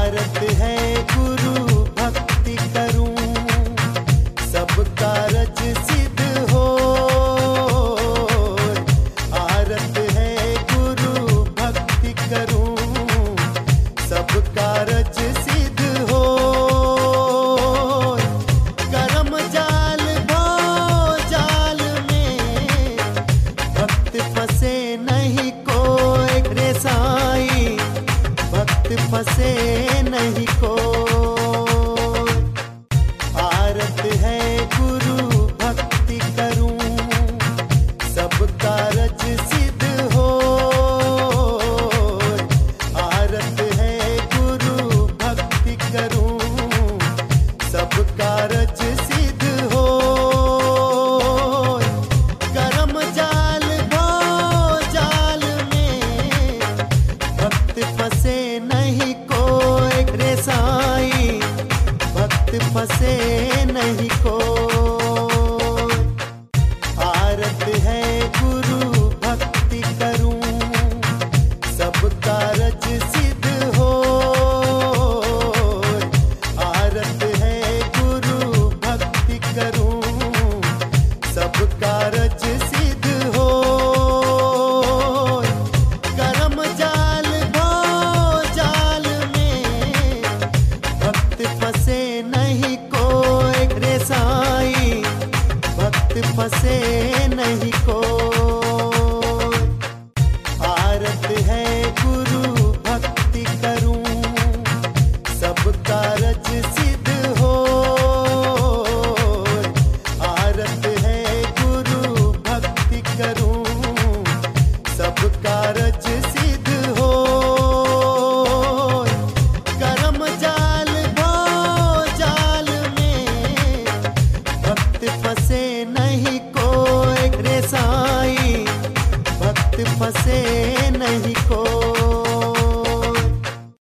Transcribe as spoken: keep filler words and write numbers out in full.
आरत है गुरु भक्ति करूं, सब कारज सिद्ध हो। आरत है गुरु भक्ति करूं, सब कारज सिद्ध हो। करम जाल भो जाल में, भक्त फंसे नहीं कोई रे साईं, भक्त फंसे नहीं कोई। आरत है गुरु भक्ति करूं, सब कारज सिद्ध हो। आरत है गुरु भक्ति करूं, सब कारज सिद्ध हो। करम जाल भो जाल में, भक्त फंसे नहीं कोई रे साईं, भक्त फंसे नहीं कोई। आरत है गुरु भक्ति करूं, सब कारज सिद्ध हो। आरत है गुरु भक्ति करूं, सब कारज सिद्ध हो। करम जाल भो जाल में, भक्त फंसे नहीं कोई रे साईं, भक्त फंसे नहीं कोई। आरत है गुरु भक्ति करूं, सब कारज सिद्ध हो। आरत है गुरु भक्ति करूं, सब कारज सिद्ध हो। करम जाल भो जाल में, भक्त फंसे नहीं कोई रे साईं, भक्त फंसे नहीं कोई।